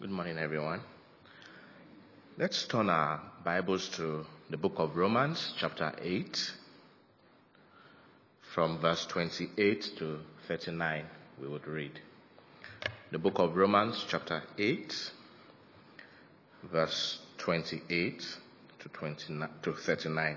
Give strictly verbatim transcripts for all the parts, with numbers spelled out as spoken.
Good morning, everyone. Let's turn our Bibles to the book of Romans, chapter eight, from verse twenty-eight to thirty-nine, we would read. The book of Romans, chapter eight, verse twenty-eight to, twenty-nine, to thirty-nine.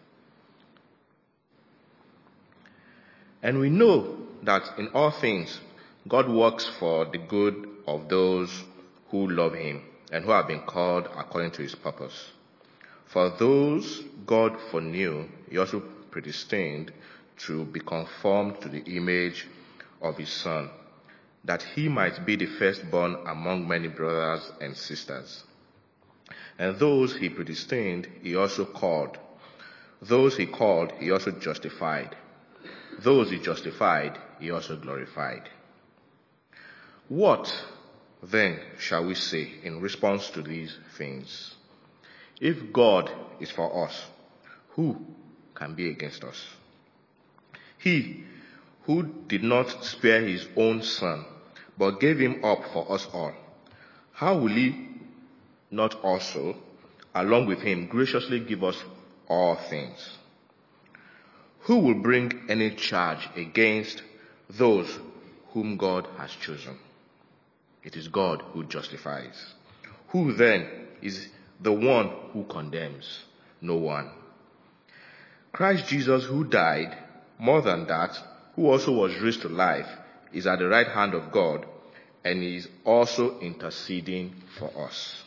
And we know that in all things, God works for the good of those who love him and who have been called according to his purpose. For those God foreknew, he also predestined to be conformed to the image of his Son, that he might be the firstborn among many brothers and sisters. And those he predestined, he also called. Those he called, he also justified. Those he justified, he also glorified. What then shall we say in response to these things? If God is for us, who can be against us? He who did not spare his own Son, but gave him up for us all, how will he not also, along with him, graciously give us all things? Who will bring any charge against those whom God has chosen? It is God who justifies. Who then is the one who condemns? No one. Christ Jesus, who died, more than that, who also was raised to life, is at the right hand of God and is also interceding for us.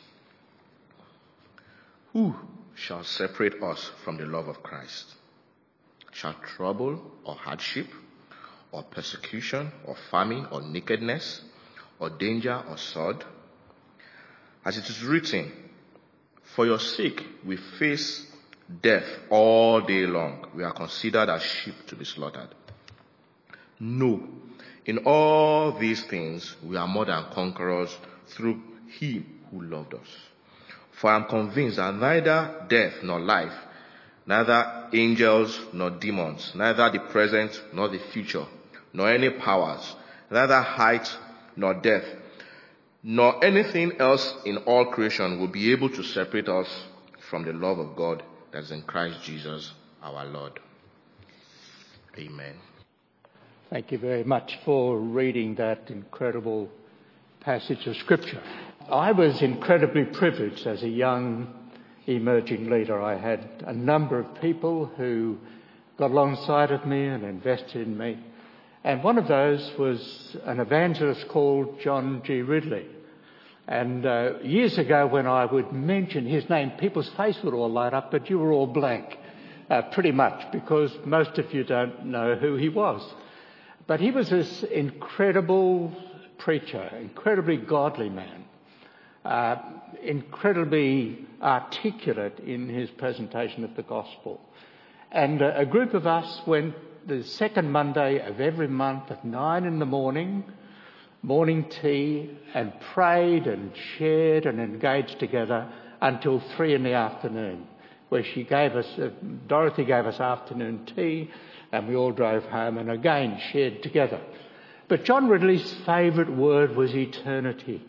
Who shall separate us from the love of Christ? Shall trouble or hardship or persecution or famine or nakedness or danger or sword? As it is written, for your sake we face death all day long. We are considered as sheep to be slaughtered. No, in all these things we are more than conquerors through him who loved us. For I am convinced that neither death nor life, neither angels nor demons, neither the present nor the future, nor any powers, neither height nor depth, nor anything else in all creation will be able to separate us from the love of God that is in Christ Jesus our Lord. Amen. Thank you very much for reading that incredible passage of Scripture. I was incredibly privileged as a young emerging leader. I had a number of people who got alongside of me and invested in me. And one of those was an evangelist called John G. Ridley. And uh, years ago when I would mention his name, people's face would all light up, but you were all blank, uh, pretty much, because most of you don't know who he was. But he was this incredible preacher, incredibly godly man, uh, incredibly articulate in his presentation of the gospel. And uh, a group of us went the second Monday of every month at nine in the morning, morning tea, and prayed and shared and engaged together until three in the afternoon, where she gave us, uh, Dorothy gave us afternoon tea, and we all drove home and again shared together. But John Ridley's favourite word was eternity.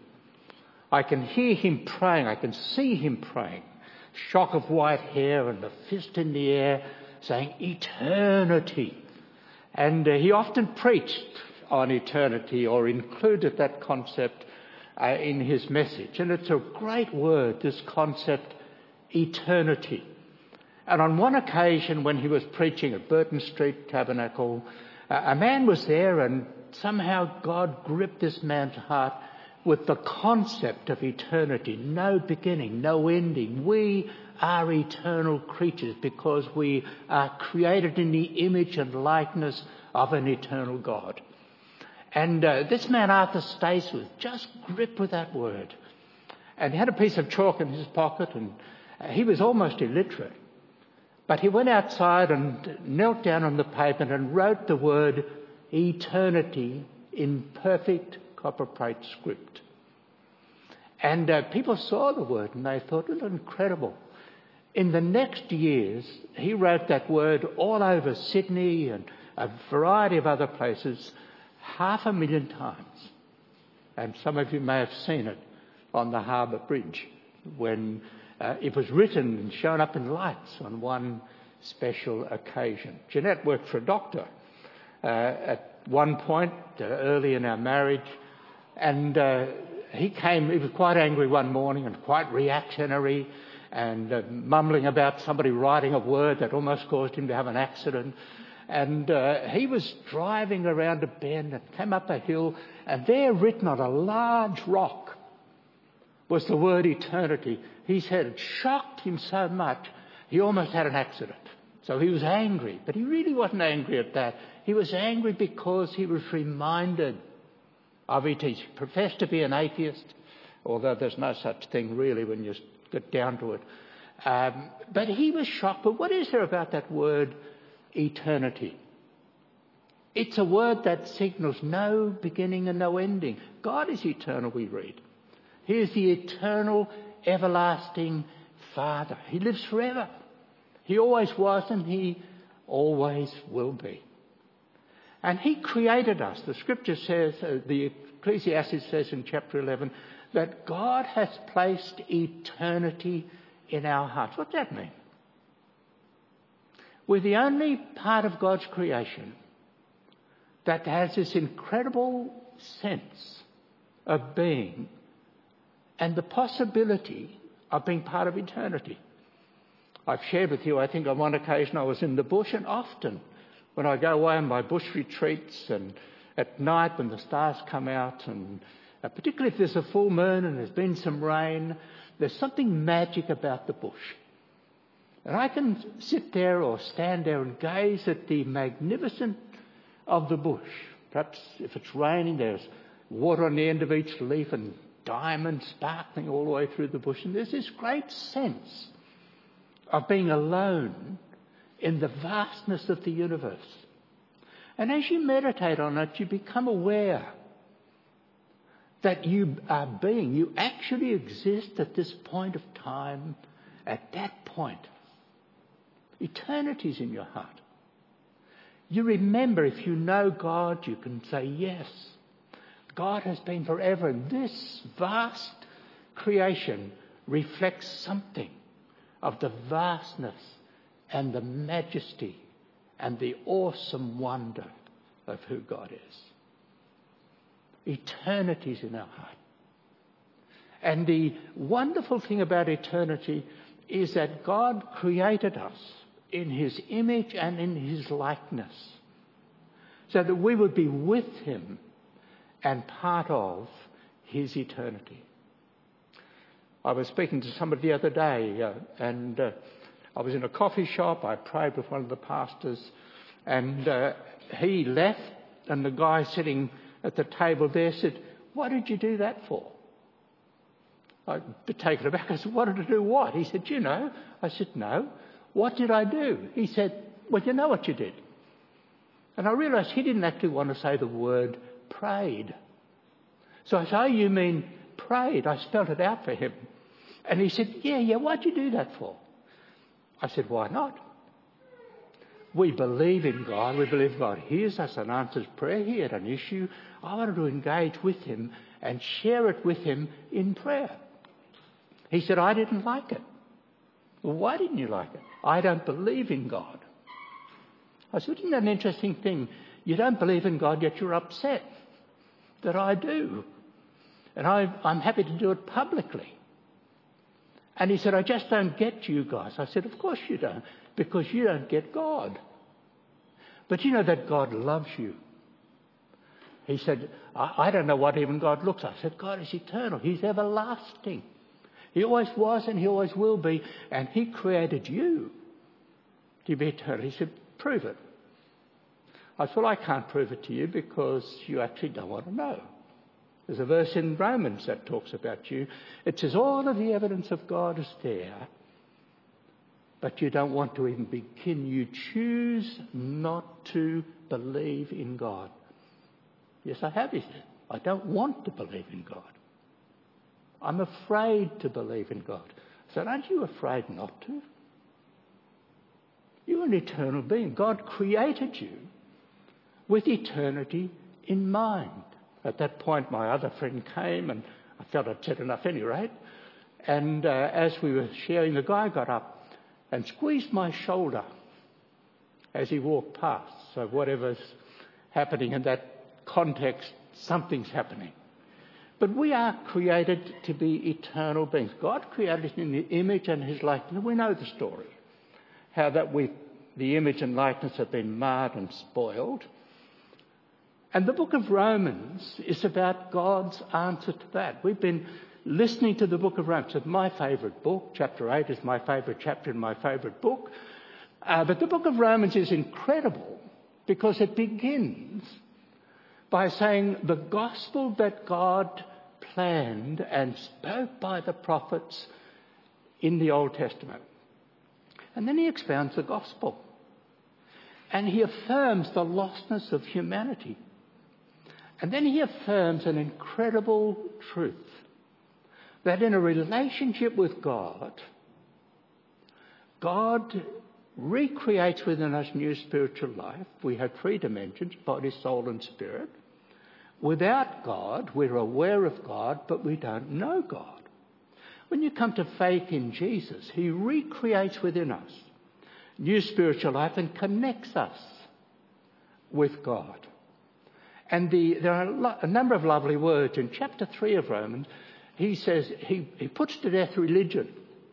I can hear him praying, I can see him praying, shock of white hair and the fist in the air, saying eternity. And uh, he often preached on eternity or included that concept uh, in his message. And it's a great word, this concept, eternity. And on one occasion when he was preaching at Burton Street Tabernacle, uh, a man was there and somehow God gripped this man's heart with the concept of eternity. No beginning, no ending. We are eternal creatures because we are created in the image and likeness of an eternal God. And uh, this man, Arthur Staceworth, just gripped with that word. And he had a piece of chalk in his pocket, and uh, he was almost illiterate. But he went outside and knelt down on the pavement and wrote the word eternity in perfect copperplate script. And uh, people saw the word and they thought, it was incredible. In the next years, he wrote that word all over Sydney and a variety of other places, half a million times. And some of you may have seen it on the Harbour Bridge when uh, it was written and shown up in lights on one special occasion. Jeanette worked for a doctor uh, at one point uh, early in our marriage, and uh, he came, he was quite angry one morning and quite reactionary and uh, mumbling about somebody writing a word that almost caused him to have an accident. And uh, he was driving around a bend and came up a hill, and there written on a large rock was the word eternity. He said it shocked him so much he almost had an accident. So he was angry, but he really wasn't angry at that. He was angry because he was reminded of it. He professed to be an atheist, although there's no such thing really when you get down to it. Um, but he was shocked. But what is there about that word eternity? It's a word that signals no beginning and no ending. God is eternal, we read. He is the eternal, everlasting Father. He lives forever. He always was and he always will be. And he created us. The scripture says, uh, the Ecclesiastes says in chapter eleven, that God has placed eternity in our hearts. What does that mean? We're the only part of God's creation that has this incredible sense of being and the possibility of being part of eternity. I've shared with you, I think on one occasion I was in the bush, and often when I go away on my bush retreats and at night when the stars come out, and uh, particularly if there's a full moon and there's been some rain, there's something magic about the bush. And I can sit there or stand there and gaze at the magnificence of the bush. Perhaps if it's raining, there's water on the end of each leaf and diamonds sparkling all the way through the bush. And there's this great sense of being alone in the vastness of the universe. And as you meditate on it, you become aware that you are being, you actually exist at this point of time, at that point. Eternity's in your heart. You remember, if you know God, you can say, yes, God has been forever. And this vast creation reflects something of the vastness and the majesty and the awesome wonder of who God is. Eternity's in our heart. And the wonderful thing about eternity is that God created us in his image and in his likeness, so that we would be with him and part of his eternity. I was speaking to somebody the other day, uh, and uh, I was in a coffee shop. I prayed with one of the pastors, and uh, he left, and the guy sitting at the table there said, "What did you do that for?" I was a bit taken aback. I said, "What did I do what?" He said, "You know." I said, "No. What did I do?" He said, "Well, you know what you did." And I realised he didn't actually want to say the word prayed. So I said, "Oh, you mean prayed?" I spelled it out for him. And he said, yeah, yeah, what'd you do that for? I said, why not? We believe in God. We believe God hears us and answers prayer. He had an issue. I wanted to engage with him and share it with him in prayer. He said, I didn't like it. Well, why didn't you like it? I don't believe in God. I said, isn't that an interesting thing? You don't believe in God, yet you're upset that I do. And I, I'm happy to do it publicly. And he said, I just don't get you guys. I said, of course you don't, because you don't get God. But you know that God loves you. He said, I, I don't know what even God looks like. I said, God is eternal. He's everlasting. He always was and he always will be. And he created you to be eternal. He said, prove it. I said, well, I can't prove it to you because you actually don't want to know. There's a verse in Romans that talks about you. It says all of the evidence of God is there, but you don't want to even begin. You choose not to believe in God. Yes, I have, he said. I don't want to believe in God. I'm afraid to believe in God. I said, aren't you afraid not to? You're an eternal being. God created you with eternity in mind. At that point, my other friend came and I felt I'd said enough any rate. And uh, as we were sharing, the guy got up and squeezed my shoulder as he walked past. So whatever's happening in that context, something's happening. But we are created to be eternal beings. God created us in the image and his likeness. We know the story, how that we, the image and likeness have been marred and spoiled. And the book of Romans is about God's answer to that. We've been listening to the book of Romans. It's my favourite book. Chapter eight is my favourite chapter in my favourite book. Uh, but the book of Romans is incredible because it begins by saying the gospel that God planned and spoke by the prophets in the Old Testament. And then he expounds the gospel. And he affirms the lostness of humanity. And then he affirms an incredible truth, that in a relationship with God, God recreates within us new spiritual life. We have three dimensions, body, soul and spirit. Without God, we're aware of God, but we don't know God. When you come to faith in Jesus, he recreates within us new spiritual life and connects us with God. And the, there are a, lo- a number of lovely words. In chapter three of Romans, he says, he, he puts to death religion.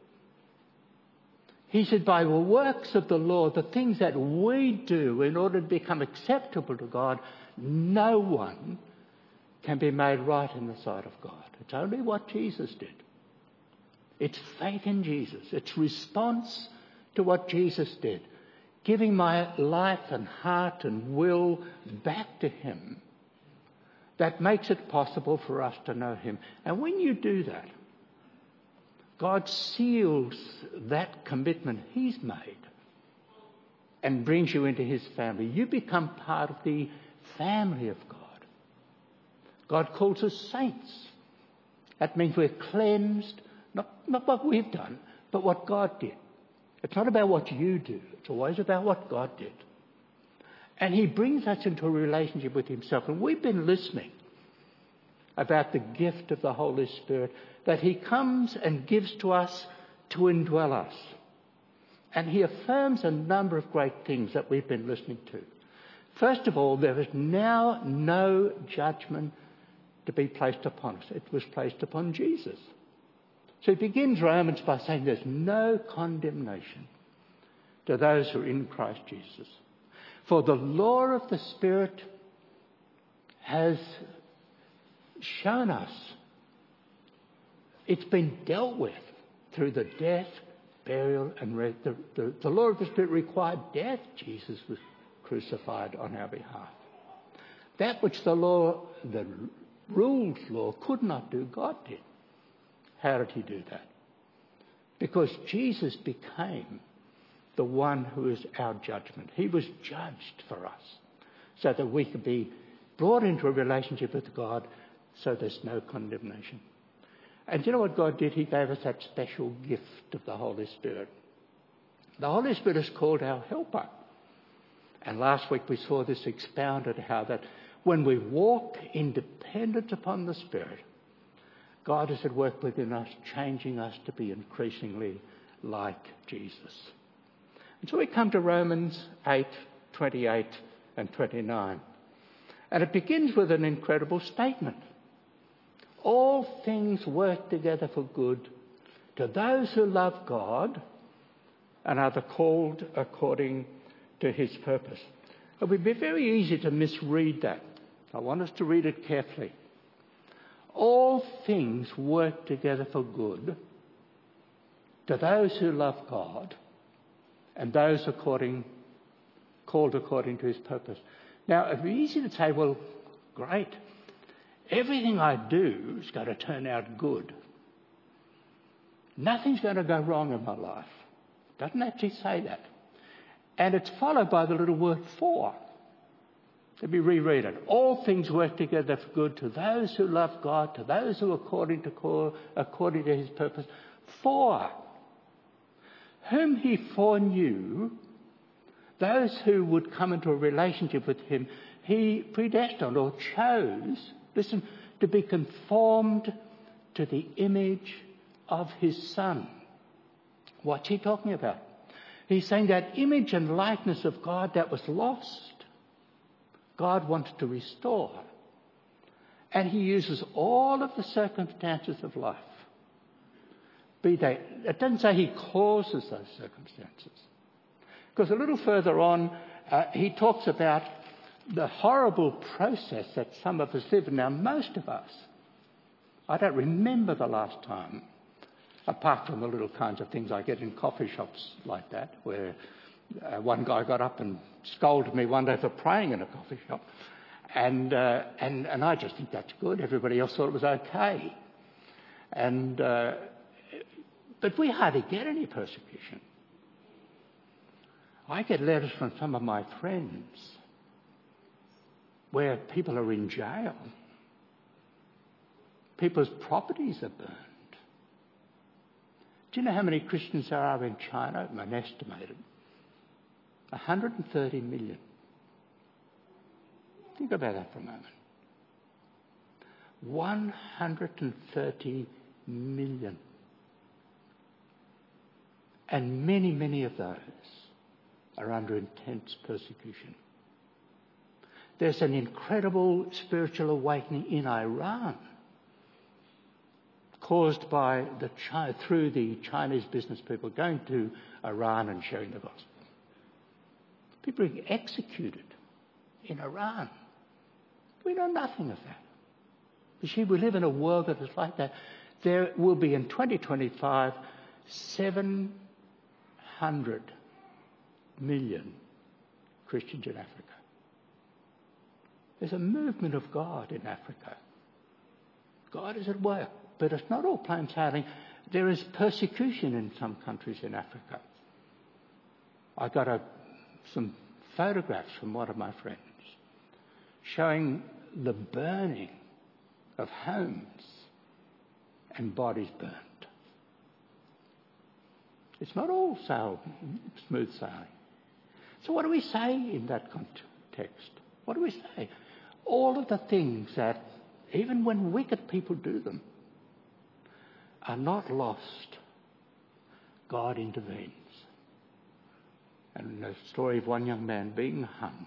He said, by the works of the law, the things that we do in order to become acceptable to God, no one can be made right in the sight of God. It's only what Jesus did. It's faith in Jesus. It's response to what Jesus did. Giving my life and heart and will back to him. That makes it possible for us to know him. And when you do that, God seals that commitment he's made and brings you into his family. You become part of the family of God. God calls us saints. That means we're cleansed, not, not what we've done, but what God did. It's not about what you do. It's always about what God did. And he brings us into a relationship with himself. And we've been listening about the gift of the Holy Spirit, that he comes and gives to us to indwell us. And he affirms a number of great things that we've been listening to. First of all, there is now no judgment to be placed upon us. It was placed upon Jesus. So he begins Romans by saying there's no condemnation to those who are in Christ Jesus. For the law of the Spirit has shown us it's been dealt with through the death, burial and re- the, the, the law of the Spirit required death. Jesus was crucified on our behalf. That which the law, the rules law could not do, God did. How did he do that? Because Jesus became the one who is our judgment. He was judged for us so that we could be brought into a relationship with God so there's no condemnation. And you know what God did? He gave us that special gift of the Holy Spirit. The Holy Spirit is called our helper. And last week we saw this expounded, how that when we walk in dependence upon the Spirit, God is at work within us, changing us to be increasingly like Jesus. And so we come to Romans eight, twenty-eight and twenty-nine. And it begins with an incredible statement. All things work together for good to those who love God and are the called according to his purpose. It would be very easy to misread that. I want us to read it carefully. All things work together for good to those who love God and those according, called according to his purpose. Now, it would be easy to say, well, great. Everything I do is going to turn out good. Nothing's going to go wrong in my life. It doesn't actually say that. And it's followed by the little word for. Let me reread it. All things work together for good to those who love God, to those who are according to call, according to his purpose. For whom he foreknew, those who would come into a relationship with him, he predestined or chose, listen, to be conformed to the image of his Son. What's he talking about? He's saying that image and likeness of God that was lost, God wanted to restore. And he uses all of the circumstances of life. Be they, it doesn't say he causes those circumstances. Because a little further on, uh, he talks about the horrible process that some of us live in. Now, most of us, I don't remember the last time, apart from the little kinds of things I get in coffee shops like that, where uh, one guy got up and scolded me one day for praying in a coffee shop. And, uh, and, and I just think that's good. Everybody else thought it was okay. And, uh, but we hardly get any persecution. I get letters from some of my friends where people are in jail. People's properties are burned. Do you know how many Christians there are in China? Unestimated. one hundred thirty million. Think about that for a moment. one hundred thirty million. And many, many of those are under intense persecution. There's an incredible spiritual awakening in Iran caused by the Chi- through the Chinese business people going to Iran and sharing the gospel. People are being executed in Iran. We know nothing of that. You see, we live in a world that is like that. There will be in twenty twenty-five seven hundred million Christians in Africa. There's a movement of God in Africa. God is at work, but it's not all plain sailing. There is persecution in some countries in Africa. I got a, some photographs from one of my friends showing the burning of homes and bodies burnt. It's not all sail, smooth sailing. So what do we say in that context? What do we say? All of the things that, even when wicked people do them, are not lost. God intervenes. And the story of one young man being hung,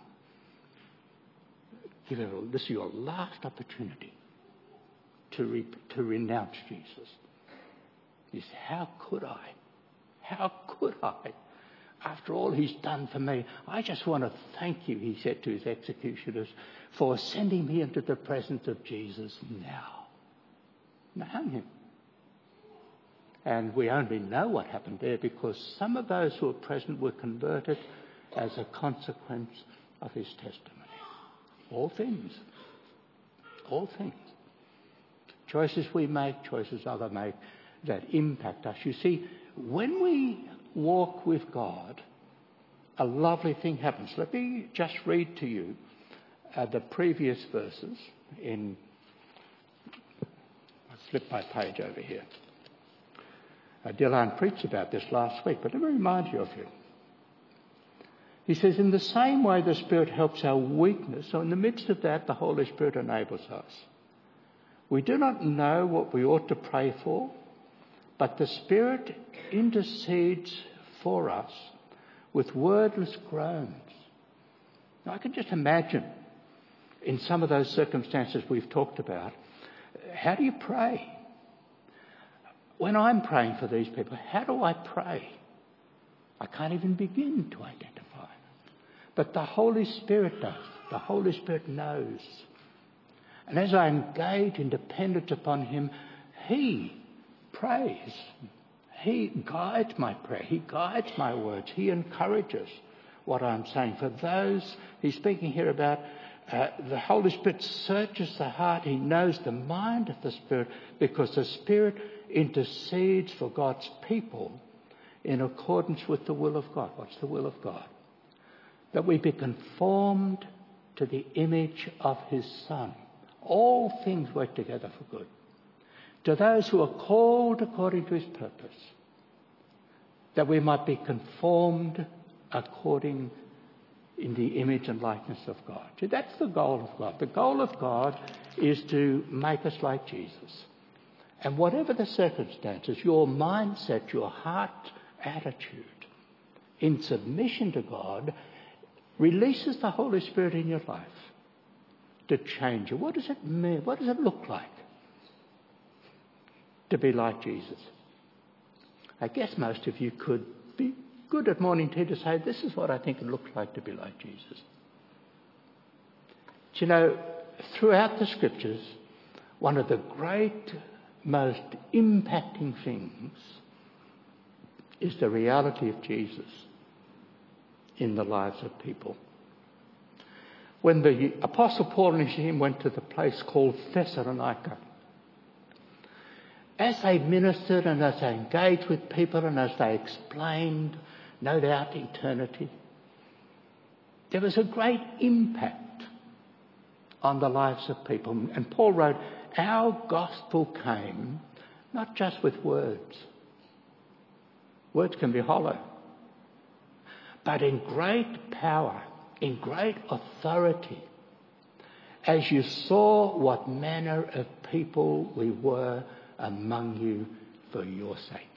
give it all, this is your last opportunity to, re, to renounce Jesus. He said, how could I? How could I? After all he's done for me, I just want to thank you, he said to his executioners, for sending me into the presence of Jesus now. Now hang him. And we only know what happened there because some of those who were present were converted as a consequence of his testimony. All things. All things. Choices we make, choices others make that impact us. You see, when we walk with God, a lovely thing happens. Let me just read to you uh, the previous verses in... I slipped my page over here. Uh, Dylan preached about this last week, but let me remind you of it. He says, in the same way the Spirit helps our weakness, so in the midst of that, the Holy Spirit enables us. We do not know what we ought to pray for, but the Spirit intercedes for us with wordless groans. Now, I can just imagine in some of those circumstances we've talked about, how do you pray? When I'm praying for these people, how do I pray? I can't even begin to identify. But the Holy Spirit does. The Holy Spirit knows. And as I engage in dependence upon Him, He prays. He guides my prayer. He guides my words. He encourages what I'm saying. For those, he's speaking here about uh, the Holy Spirit searches the heart. He knows the mind of the Spirit because the Spirit intercedes for God's people in accordance with the will of God. What's the will of God? That we be conformed to the image of His Son. All things work together for good. To those who are called according to His purpose, that we might be conformed according in the image and likeness of God. See, that's the goal of God. The goal of God is to make us like Jesus. And whatever the circumstances, your mindset, your heart attitude in submission to God releases the Holy Spirit in your life to change you. What does it mean? What does it look like to be like Jesus? I guess most of you could be good at morning tea to say, this is what I think it looks like to be like Jesus. Do you know, throughout the Scriptures, one of the great, most impacting things is the reality of Jesus in the lives of people. When the Apostle Paul and his team went to the place called Thessalonica, as they ministered and as they engaged with people and as they explained, no doubt, eternity, there was a great impact on the lives of people. And Paul wrote, our gospel came not just with words. Words can be hollow. But in great power, in great authority, as you saw what manner of people we were among you for your sake.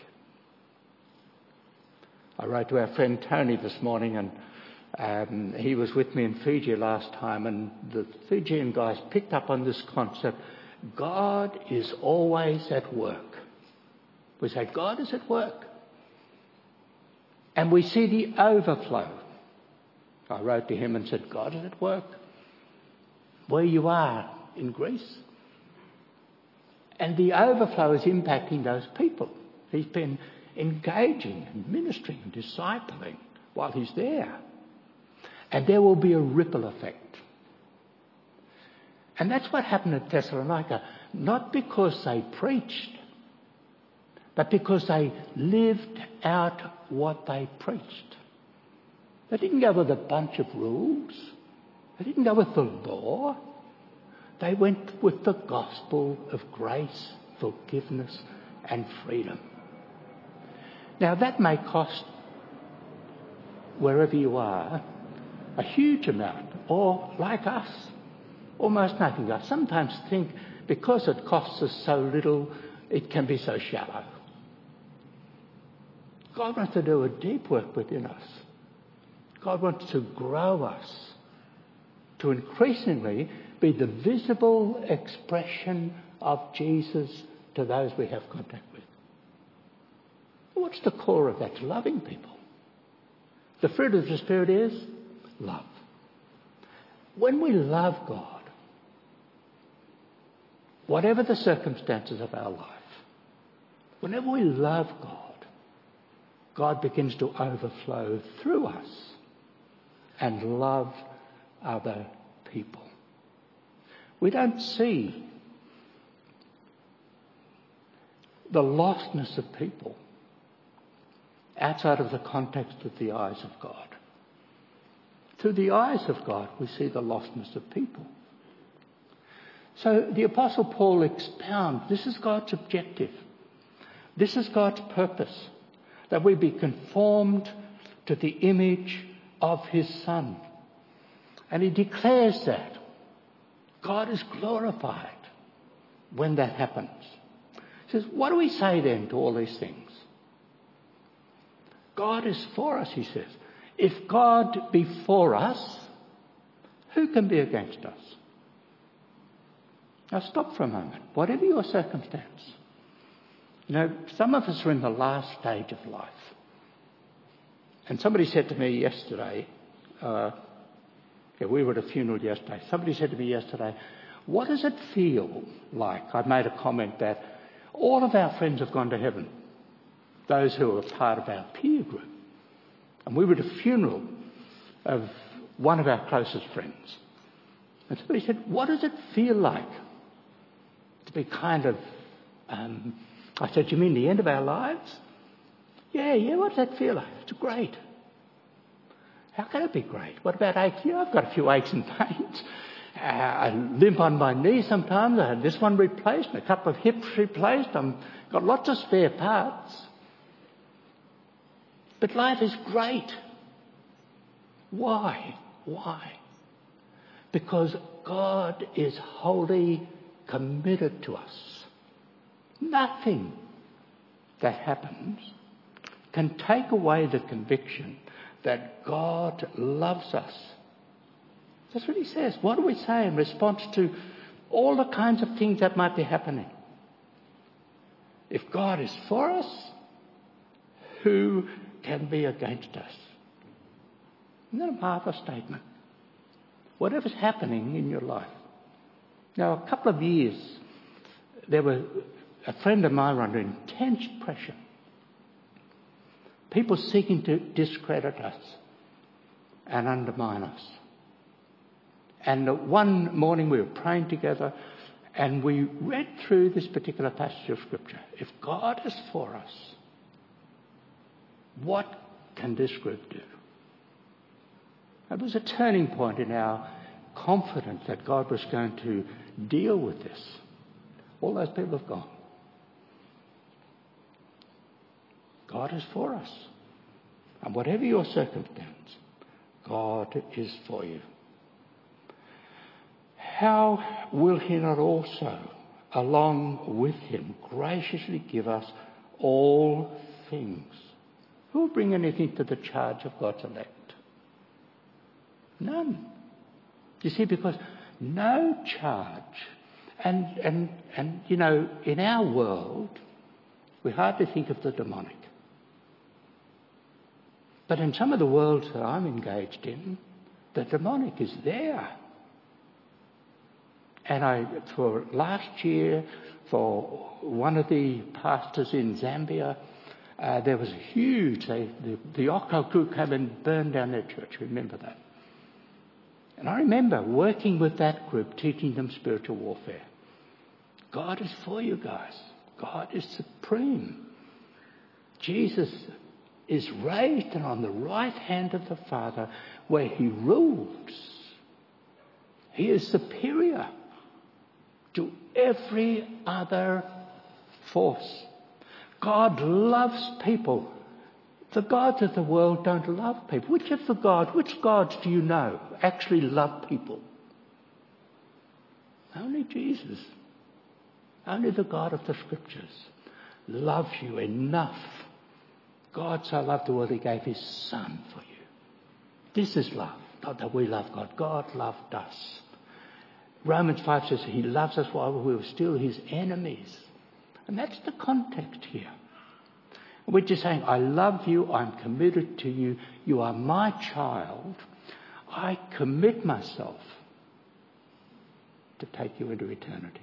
I wrote to our friend Tony this morning, and um, he was with me in Fiji last time, and the Fijian guys picked up on this concept. God is always at work. We say, God is at work. And we see the overflow. I wrote to him and said, God is at work where you are in Greece. And the overflow is impacting those people. He's been engaging and ministering and discipling while he's there. And there will be a ripple effect. And that's what happened at Thessalonica. Not because they preached, but because they lived out what they preached. They didn't go with a bunch of rules. They didn't go with the law. They went with the gospel of grace, forgiveness, and freedom. Now that may cost, wherever you are, a huge amount, or like us, almost nothing. I sometimes think because it costs us so little, it can be so shallow. God wants to do a deep work within us. God wants to grow us to increasingly be the visible expression of Jesus to those we have contact with. What's the core of that? Loving people. The fruit of the Spirit is love. When we love God, whatever the circumstances of our life, whenever we love God, God begins to overflow through us and love other people. We don't see the lostness of people outside of the context of the eyes of God. Through the eyes of God, we see the lostness of people. So the Apostle Paul expounds, this is God's objective. This is God's purpose, that we be conformed to the image of his Son. And he declares that God is glorified when that happens. He says, what do we say then to all these things? God is for us, he says. If God be for us, who can be against us? Now stop for a moment. Whatever your circumstance. You know, some of us are in the last stage of life. And somebody said to me yesterday, uh, yeah, we were at a funeral yesterday. Somebody said to me yesterday, what does it feel like? I made a comment that all of our friends have gone to heaven. Those who are part of our peer group. And we were at a funeral of one of our closest friends. And somebody said, what does it feel like to be kind of... Um, I said, you mean the end of our lives? Yeah, yeah, what does that feel like? It's great. How can it be great? What about aches? Yeah, I've got a few aches and pains. Uh, I limp on my knees sometimes. I had this one replaced and a couple of hips replaced. I've got lots of spare parts. But life is great. Why? Why? Because God is wholly committed to us. Nothing that happens can take away the conviction that God loves us. That's what he says. What do we say in response to all the kinds of things that might be happening? If God is for us, who can be against us? Isn't that a marvelous statement? Whatever's happening in your life. Now, a couple of years, there were a friend of mine under intense pressure. People seeking to discredit us and undermine us. And one morning we were praying together and we read through this particular passage of Scripture. If God is for us, what can this group do? It was a turning point in our confidence that God was going to deal with this. All those people have gone. God is for us. And whatever your circumstance, God is for you. How will he not also, along with him, graciously give us all things? Who will bring anything to the charge of God's elect? None. You see, because no charge. And, and, and, you know, in our world, we hardly think of the demonic. But in some of the worlds that I'm engaged in, the demonic is there. And I, for last year, for one of the pastors in Zambia, uh, there was a huge, they, the, the Oko crew came and burned down their church. Remember that? And I remember working with that group, teaching them spiritual warfare. God is for you guys. God is supreme. Jesus is raised and on the right hand of the Father where he rules. He is superior to every other force. God loves people. The gods of the world don't love people. Which of the gods, which gods do you know actually love people? Only Jesus. Only the God of the Scriptures loves you enough. God so loved the world he gave his Son for you. This is love. Not that we love God. God loved us. Romans five says he loves us while we were still his enemies. And that's the context here. We're just saying, I love you, I'm committed to you, you are my child, I commit myself to take you into eternity.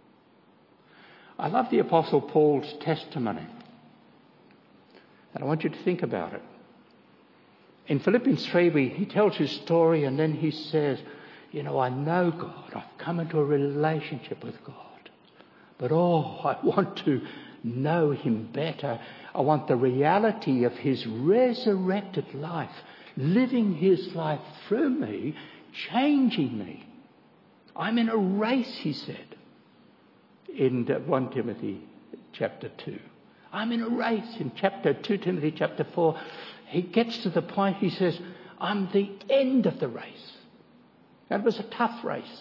I love the Apostle Paul's testimony. And I want you to think about it. In Philippians three, we, he tells his story and then he says, you know, I know God, I've come into a relationship with God. But oh, I want to know him better. I want the reality of his resurrected life, living his life through me, changing me. I'm in a race, he said, in First Timothy chapter two. I'm in a race. In chapter two Timothy chapter four, he gets to the point, he says, I'm the end of the race. That was a tough race.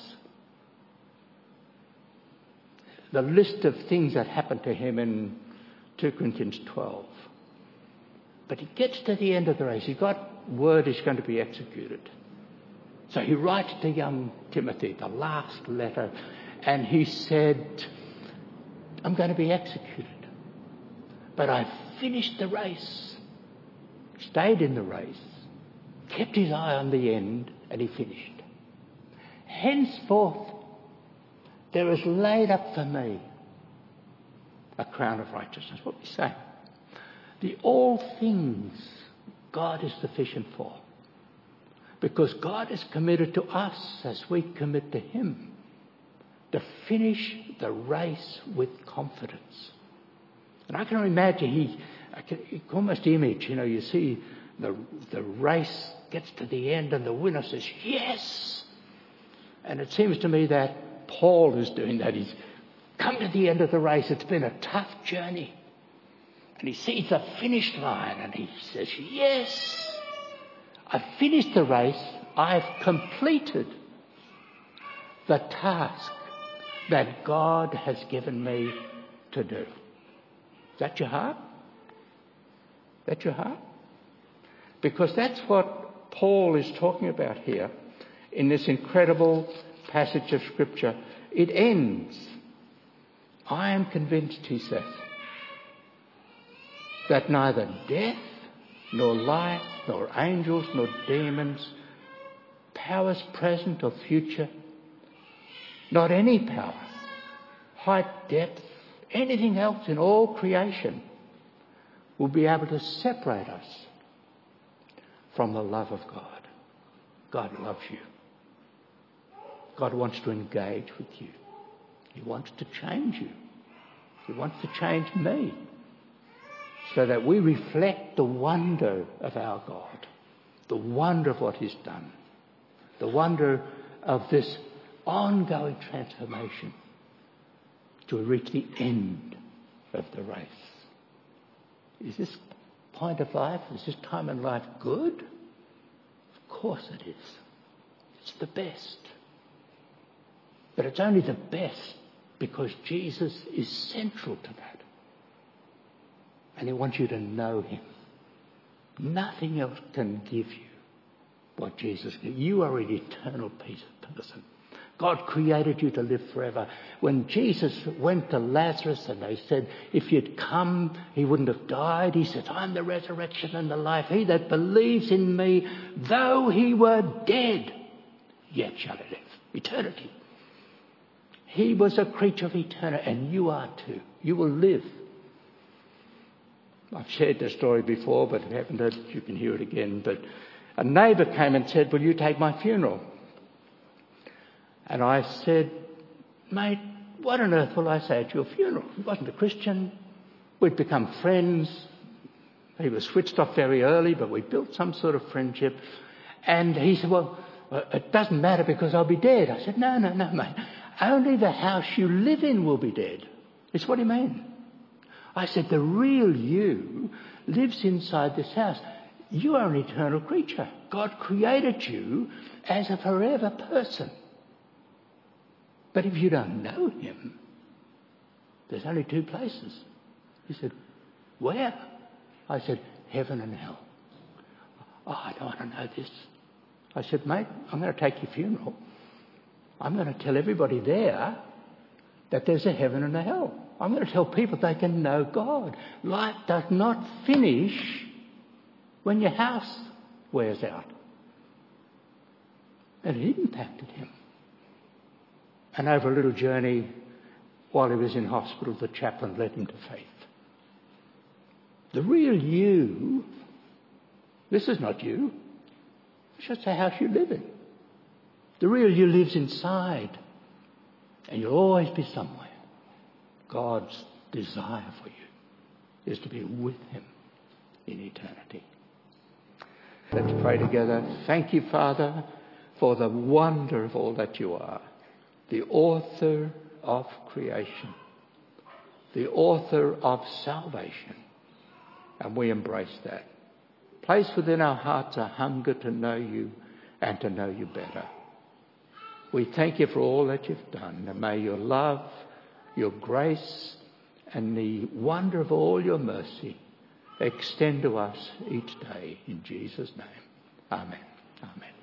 The list of things that happened to him in two Corinthians twelve. But he gets to the end of the race. He's got word he's going to be executed. So he writes to young Timothy, the last letter, and he said, I'm going to be executed. But I finished the race. Stayed in the race. Kept his eye on the end, and he finished. Henceforth, there is laid up for me a crown of righteousness. What we say. The all things God is sufficient for. Because God is committed to us as we commit to him. To finish the race with confidence. And I can imagine, he, I can, you can almost image, you know, you see the, the race gets to the end and the winner says, yes! And it seems to me that Paul is doing that. He's come to the end of the race. It's been a tough journey. And he sees the finish line and he says, yes, I've finished the race. I've completed the task that God has given me to do. Is that your heart? That's your heart? Because that's what Paul is talking about here in this incredible passage of Scripture. It ends, I am convinced, he says, that neither death, nor life, nor angels, nor demons, powers present or future, not any power, height, depth, anything else in all creation will be able to separate us from the love of God. God loves you. God wants to engage with you. He wants to change you. He wants to change me so that we reflect the wonder of our God, the wonder of what He's done, the wonder of this ongoing transformation to reach the end of the race. Is this point of life, is this time in life good? Of course it is. It's the best. But it's only the best because Jesus is central to that. And He wants you to know Him. Nothing else can give you what Jesus gives. You are an eternal person. God created you to live forever. When Jesus went to Lazarus and they said, if you'd come, he wouldn't have died. He said, I'm the resurrection and the life. He that believes in me, though he were dead, yet shall he live. Eternity. He was a creature of eternity, and you are too. You will live. I've shared this story before, but if you haven't heard it, you can hear it again. But a neighbour came and said, will you take my funeral? And I said, mate, what on earth will I say at your funeral? He wasn't a Christian. We'd become friends. He was switched off very early, but we built some sort of friendship. And he said, well, it doesn't matter because I'll be dead. I said, no, no, no, mate. Only the house you live in will be dead. It's what he meant. I said, the real you lives inside this house. You are an eternal creature. God created you as a forever person. But if you don't know Him, there's only two places. He said, where? I said, heaven and hell. Oh, I don't want to know this. I said, mate, I'm going to take your funeral. I'm going to tell everybody there that there's a heaven and a hell. I'm going to tell people they can know God. Life does not finish when your house wears out. And it impacted him. And over a little journey, while he was in hospital, the chaplain led him to faith. The real you, this is not you. It's just the house you live in. The real you lives inside. And you'll always be somewhere. God's desire for you is to be with Him in eternity. Let's pray together. Thank you, Father, for the wonder of all that you are. The author of creation, the author of salvation. And we embrace that. Place within our hearts a hunger to know you and to know you better. We thank you for all that you've done. And may your love, your grace, and the wonder of all your mercy extend to us each day. In Jesus' name. Amen. Amen.